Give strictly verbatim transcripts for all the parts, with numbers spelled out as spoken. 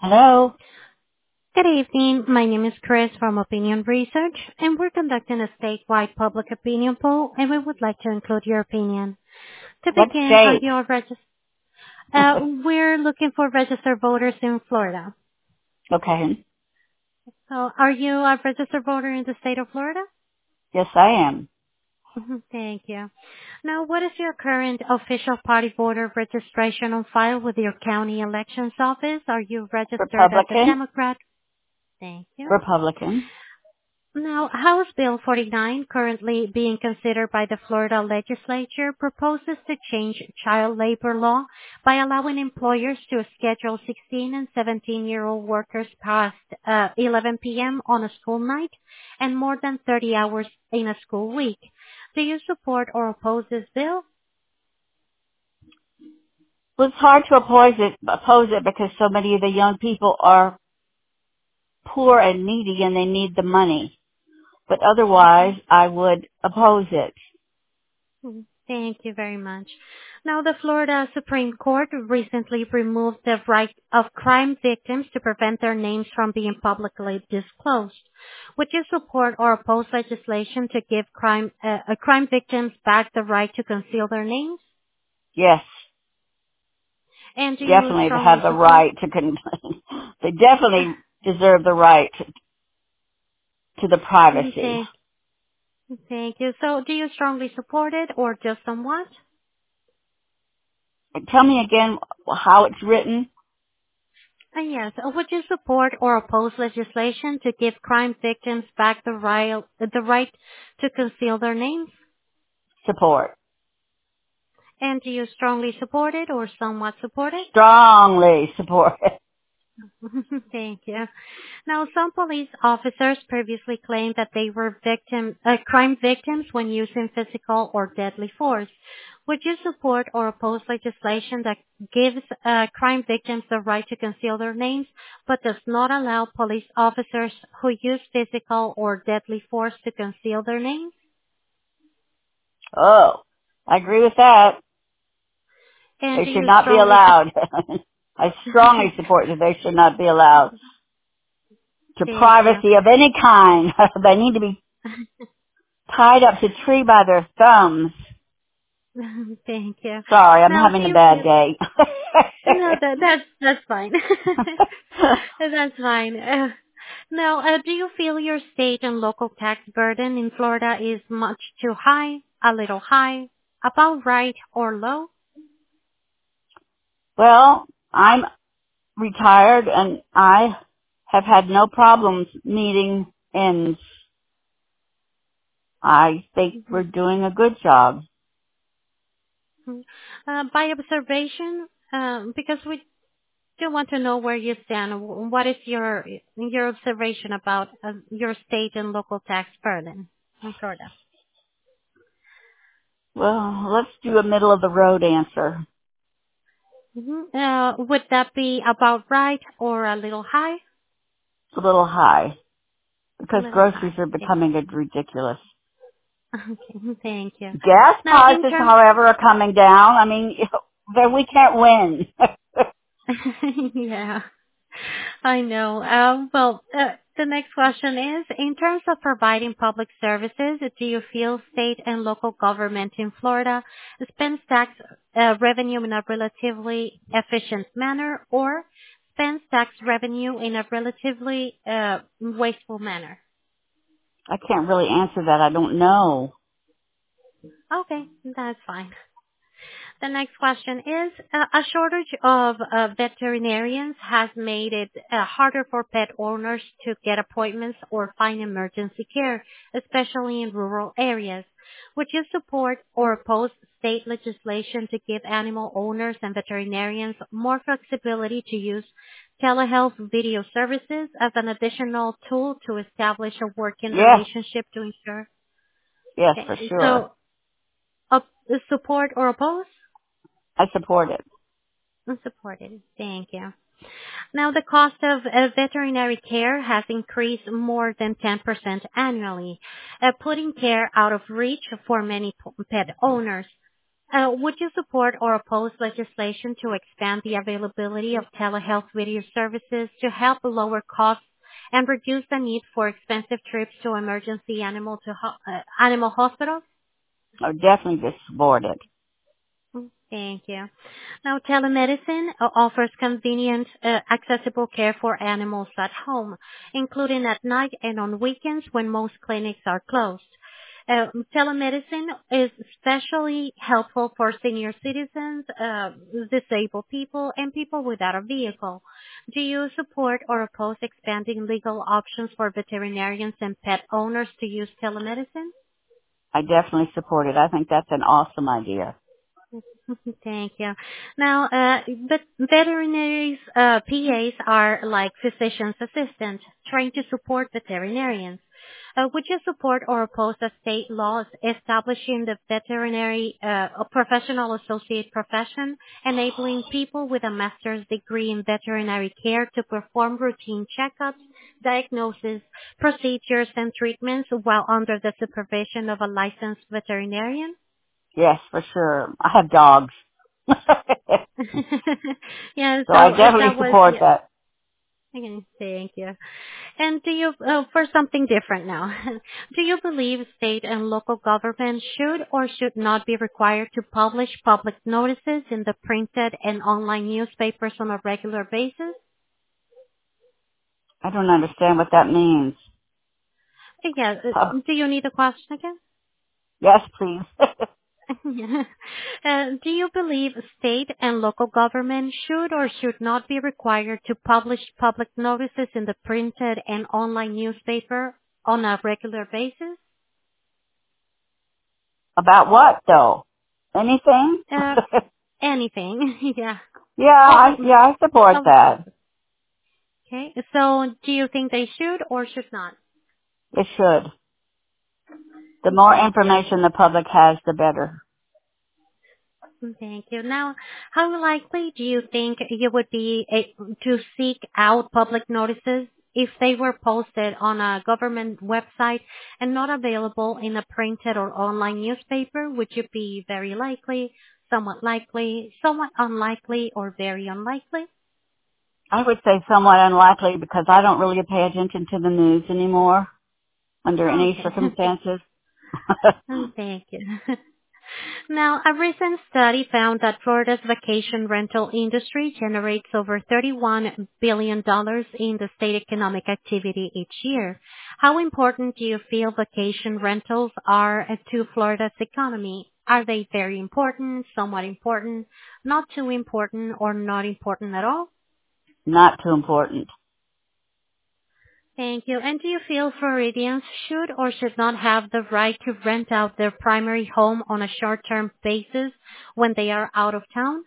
Hello? Good evening. My name is Chris from Opinion Research, and we're conducting a statewide public opinion poll, and we would like to include your opinion. To What begin, are state? you a regis- uh, we're looking for registered voters in Florida. Okay. So are you a registered voter in the state of Florida? Yes, I am. Mhm, Thank you. Now, what is your current official party voter registration on file with your county elections office? Are you registered as a Republican? Democrat? Thank you. Republican. Now, House Bill forty-nine, currently being considered by the Florida legislature, proposes to change child labor law by allowing employers to schedule sixteen and seventeen-year-old workers past uh, eleven p.m. on a school night and more than thirty hours in a school week. Do you support or oppose this bill? Well, it's hard to oppose it, oppose it because so many of the young people are poor and needy and they need the money. But otherwise, I would oppose it. Mhm. Thank you very much. Now, the Florida Supreme Court recently removed the right of crime victims to prevent their names from being publicly disclosed. Would you support or oppose legislation to give crime uh, uh, crime victims back the right to conceal their names? Yes, And do you definitely to have strongly the support? right to, con- they definitely deserve the right to, to the Mhm. privacy. Thank, thank you. So, do you strongly support it or just somewhat? Tell me again how it's written. Uh, Yes. Uh, Would you support or oppose legislation to give crime victims back the right, the right to conceal their names? Support. And do you strongly support it or somewhat support it? Strongly support. Thank you. Now, some police officers previously claimed that they were victim, uh, crime victims when using physical or deadly force. Would you support or oppose legislation that gives uh, crime victims the right to conceal their names, but does not allow police officers who use physical or deadly force to conceal their names? Oh, I agree with that. And They do should you not be strongly allowed. I strongly support that they should not be allowed to Thank you. privacy of any kind. They need to be tied up to a tree by their thumbs. Thank you. Sorry, I'm Now, do having a you bad feel? day. No, that that's that's fine. That's fine. Uh, now, uh, do you feel your state and local tax burden in Florida is much too high, a little high, about right, or low? Well, I'm retired and I have had no problems meeting ends. I think we're Mhm. doing a good job. Uh, by observation, um, because we do want to know where you stand. What is your your observation about uh, your state and local tax burden in Florida? Well, let's do a middle of the road answer. Mhm. Uh, would that be about right or a little high? It's a little high A because little groceries high. are Okay. becoming ridiculous. Okay. Thank you. Gas Now, in prices, terms, however, are coming down. I mean, then we can't win. yeah, I know. Um, well, uh, the next question is, in terms of providing public services, do you feel state and local government in Florida spends tax uh, revenue in a relatively efficient manner or spends tax revenue in a relatively uh, wasteful manner? I can't really answer that. I don't know. Okay, that's fine. The next question is, uh, a shortage of uh, veterinarians has made it uh, harder for pet owners to get appointments or find emergency care, especially in rural areas. Would you support or oppose state legislation to give animal owners and veterinarians more flexibility to use telehealth video services as an additional tool to establish a working Yes, relationship to ensure? yes, for Okay, sure. so, uh, support or oppose? I support it. Supported. Thank you. Now, the cost of uh, veterinary care has increased more than ten percent annually, uh, putting care out of reach for many p- pet owners. Uh, would you support or oppose legislation to expand the availability of telehealth video services to help lower costs and reduce the need for expensive trips to emergency animal to ho- uh, animal hospitals? I would definitely just support it. Thank you. Now, telemedicine uh, offers convenient, uh, accessible care for animals at home, including at night and on weekends when most clinics are closed. Uh, telemedicine is especially helpful for senior citizens, uh, disabled people, and people without a vehicle. Do you support or oppose expanding legal options for veterinarians and pet owners to use telemedicine? I definitely support it. I think that's an awesome idea. Thank you. Now, uh, but veterinaries, uh, P As are like physician's assistants, trained to support veterinarians. Uh, would you support or oppose the state laws establishing the veterinary uh, a professional associate profession, enabling people with a master's degree in veterinary care to perform routine checkups, diagnoses, procedures, and treatments while under the supervision of a licensed veterinarian? Yes, for sure. I have dogs. so Yeah, I so if definitely that was, support yeah, that. okay, thank you. And do you, uh, for something different now, do you believe state and local governments should or should not be required to publish public notices in the printed and online newspapers on a regular basis? I don't understand what that means. Uh, Yeah, Uh, uh, do you need a question again? yes, please. Uh, do you believe state and local government should or should not be required to publish public notices in the printed and online newspaper on a regular basis? About what though? Anything? Uh, anything, yeah. yeah, I, Public, yeah, I support public that. notices. Okay, so do you think they should or should not? It should. The more Thank you. information the public has, the better. Thank you. Now, how likely do you think you would be a- to seek out public notices if they were posted on a government website and not available in a printed or online newspaper? Would you be very likely, somewhat likely, somewhat unlikely, or very unlikely? I would say somewhat unlikely because I don't really pay attention to the news anymore under any Okay. circumstances. Thank you. Now, a recent study found that Florida's vacation rental industry generates over thirty-one billion dollars in the state economic activity each year. How important do you feel vacation rentals are to Florida's economy? Are they very important, somewhat important, not too important, or not important at all? Not too important. Thank you. And do you feel Floridians should or should not have the right to rent out their primary home on a short-term basis when they are out of town?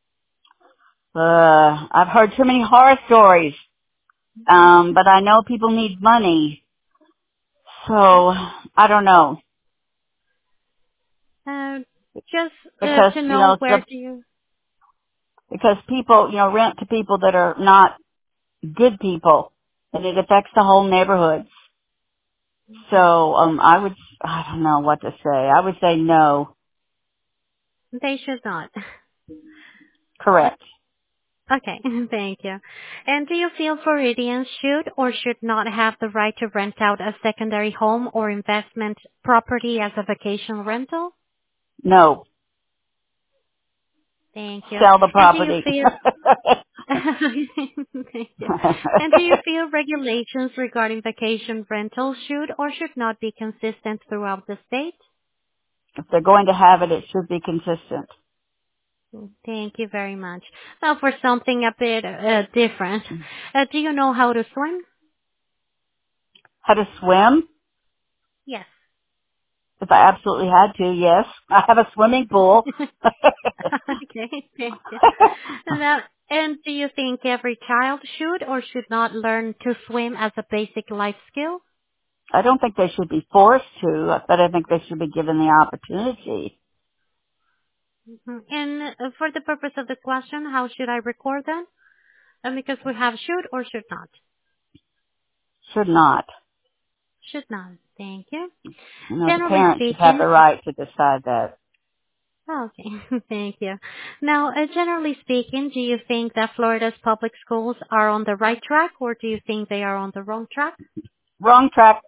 Uh, I've heard too many horror stories. Um, but I know people need money. So, I don't know. Uh, just uh, Because, to you know know, where the, do you... because people, you know, rent to people that are not good people. And it affects the whole neighborhood. So, um, I would, I don't know what to say. I would say no. They should not. Correct. Okay, thank you. And do you feel Floridians should or should not have the right to rent out a secondary home or investment property as a vacation rental? No. Thank you. Sell the And do you property. feel Thank you. And do you feel regulations regarding vacation rentals should or should not be consistent throughout the state? If they're going to have it, it should be consistent. Thank you very much. Now for something a bit uh, different. Uh, do you know how to swim? How to swim? Yes. If I absolutely had to, yes. I have a swimming pool. Okay, thank you. Now, and do you think every child should or should not learn to swim as a basic life skill? I don't think they should be forced to, but I think they should be given the opportunity. Mhm. And uh, for the purpose of the question, how should I record that? Uh, because we have should or should not. Should not. Should not. Thank you. You know, the Generally parents should have speaking, the right to decide that. Okay, thank you. Now, uh, generally speaking, do you think that Florida's public schools are on the right track, or do you think they are on the wrong track? Wrong track.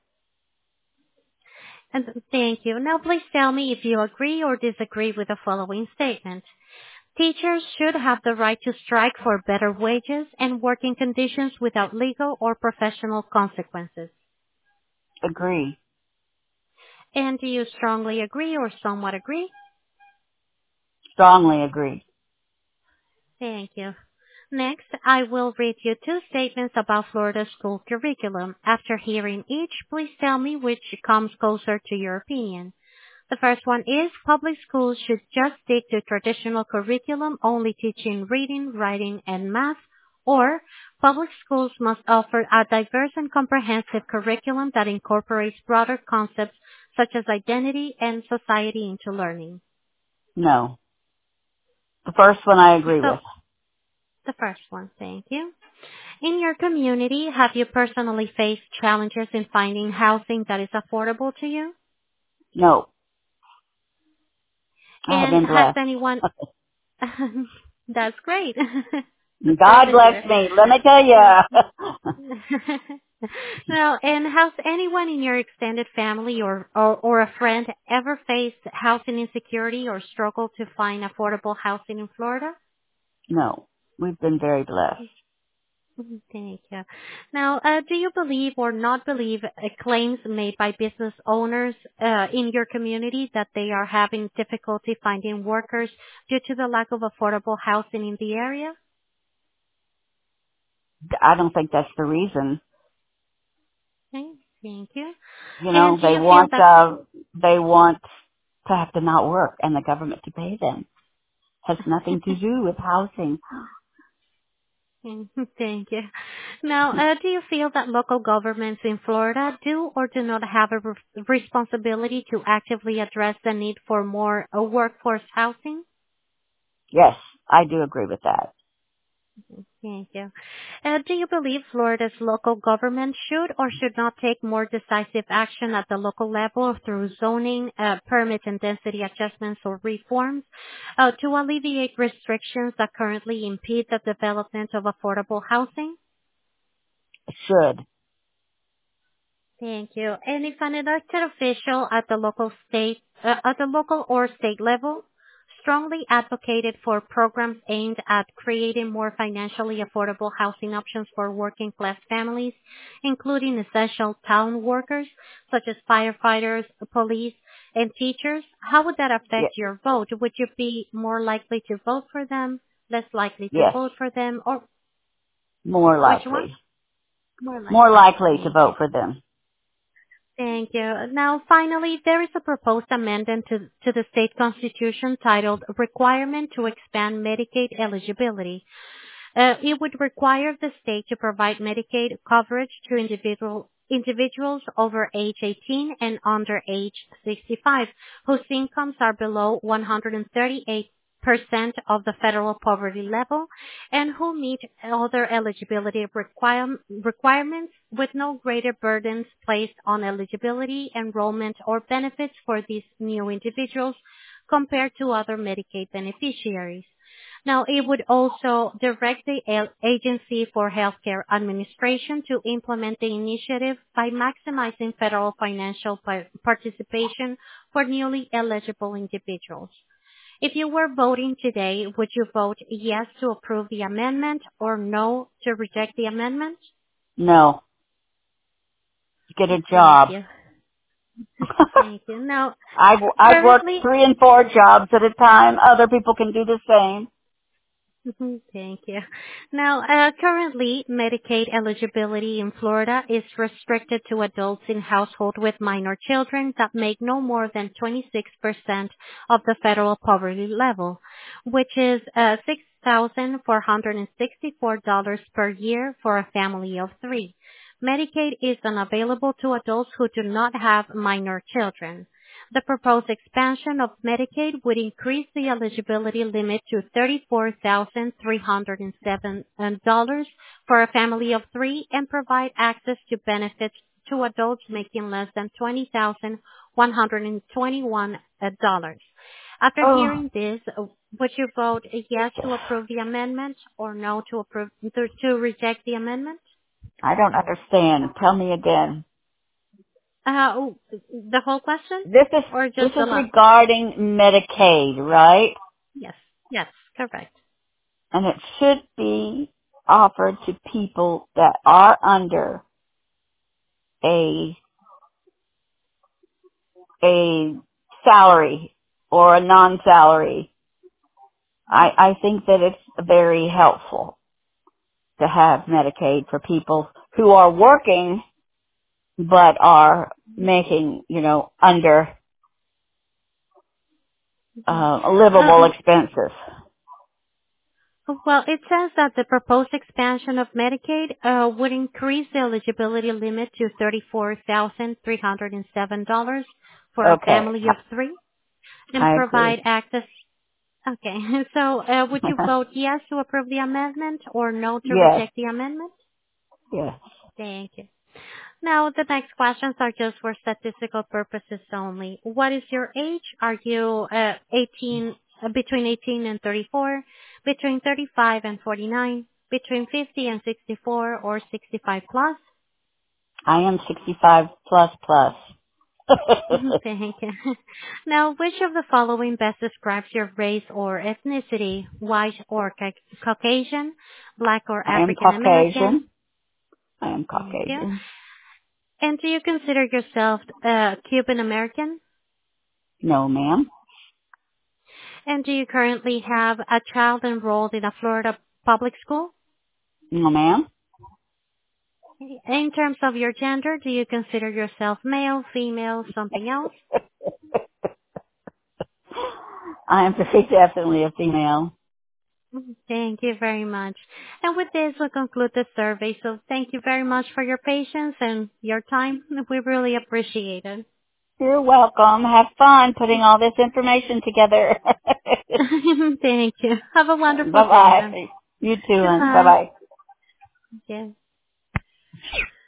And thank you. Now, please tell me if you agree or disagree with the following statement. Teachers should have the right to strike for better wages and working conditions without legal or professional consequences. Agree. And do you strongly agree or somewhat agree? Strongly agree. Thank you. Next, I will read you two statements about Florida's school curriculum. After hearing each, please tell me which comes closer to your opinion. The first one is public schools should just stick to traditional curriculum, only teaching reading, writing, and math, or public schools must offer a diverse and comprehensive curriculum that incorporates broader concepts such as identity and society into learning. No. The first one I agree So, with. the first one, thank you. In your community, have you personally faced challenges in finding housing that is affordable to you? No. I have And been has blessed. anyone... That's great. That's great God to bless hear. me. Let me tell you. Now, and has anyone in your extended family or, or, or a friend ever faced housing insecurity or struggled to find affordable housing in Florida? No. We've been very blessed. Mhm, thank you. Now, uh, do you believe or not believe uh, claims made by business owners uh, in your community that they are having difficulty finding workers due to the lack of affordable housing in the area? I don't think that's the reason. Okay, thank you. You know, And do they you feel want, that... uh, they want to have to not work and the government to pay them. Has nothing to do with housing. Thank you. Now, uh, do you feel that local governments in Florida do or do not have a re- responsibility to actively address the need for more uh, workforce housing? Yes, I do agree with that. Thank you. Uh, do you believe Florida's local government should or should not take more decisive action at the local level through zoning, uh, permit and density adjustments or reforms uh, to alleviate restrictions that currently impede the development of affordable housing? Should. Thank you. And if an elected official at the local state, uh, at the local or state level strongly advocated for programs aimed at creating more financially affordable housing options for working class families, including essential town workers such as firefighters, police, and teachers, how would that affect Yes. your vote? Would you be more likely to vote for them, less likely to Yes. vote for them, or More which one? likely. More More likely. likely to Thank you. vote for them. Thank you. Now, finally, there is a proposed amendment to, to the state constitution titled Requirement to Expand Medicaid Eligibility. Uh, it would require the state to provide Medicaid coverage to individual, individuals over age eighteen and under age sixty-five whose incomes are below one hundred thirty-eight percent of the federal poverty level and who meet other eligibility require, requirements with no greater burdens placed on eligibility, enrollment, or benefits for these new individuals compared to other Medicaid beneficiaries. Now, it would also direct the A- Agency for Healthcare Administration to implement the initiative by maximizing federal financial pa- participation for newly eligible individuals. If you were voting today, would you vote yes to approve the amendment or no to reject the amendment? No. Get a Thank job. you. Thank you. Now, I've, I've worked currently, three and four jobs at a time. Other people can do the same. Mhm, thank you. Now, uh, currently, Medicaid eligibility in Florida is restricted to adults in household with minor children that make no more than twenty-six percent of the federal poverty level, which is uh, six thousand four hundred sixty-four dollars per year for a family of three. Medicaid is unavailable to adults who do not have minor children. The proposed expansion of Medicaid would increase the eligibility limit to thirty-four thousand three hundred seven dollars for a family of three and provide access to benefits to adults making less than twenty thousand one hundred twenty-one dollars. After Oh, hearing this, uh, would you vote yes to approve the amendment or no to approve to, to reject the amendment? I don't understand. Tell me again. Uh, oh, the whole question This is or this just the is last one? regarding Medicaid, right? Yes. Yes. Correct. And it should be offered to people that are under a a salary or a non-salary. I, I think that it's very helpful to have Medicaid for people who are working but are making, you know, under Mhm. uh, livable Um, expenses. well, it says that the proposed expansion of Medicaid uh, would increase the eligibility limit to thirty-four thousand three hundred seven dollars for a Okay, family of three and I provide agree. access. Okay, so uh, would you vote yes to approve the amendment or no to Yes, reject the amendment? yes. Thank you. Now, the next questions are just for statistical purposes only. What is your age? Are you uh, eighteen, uh, between eighteen and thirty-four, between thirty-five and forty-nine, between fifty and sixty-four, or sixty-five plus? I am sixty-five plus plus. Thank you. Now, which of the following best describes your race or ethnicity? White or ca- Caucasian, Black or I am African American? Caucasian. I am Thank you. Caucasian. And do you consider yourself uh, Cuban American? No, ma'am. And do you currently have a child enrolled in a Florida public school? No, ma'am. In terms of your gender, do you consider yourself male, female, something else? I am very definitely a female. Thank you very much. And with this, we conclude the survey. So thank you very much for your patience and your time. We really appreciate it. You're welcome. Have fun putting all this information together. Thank you. Have a wonderful day Bye-bye. then. You too, hon. Goodbye. Bye-bye. Yes.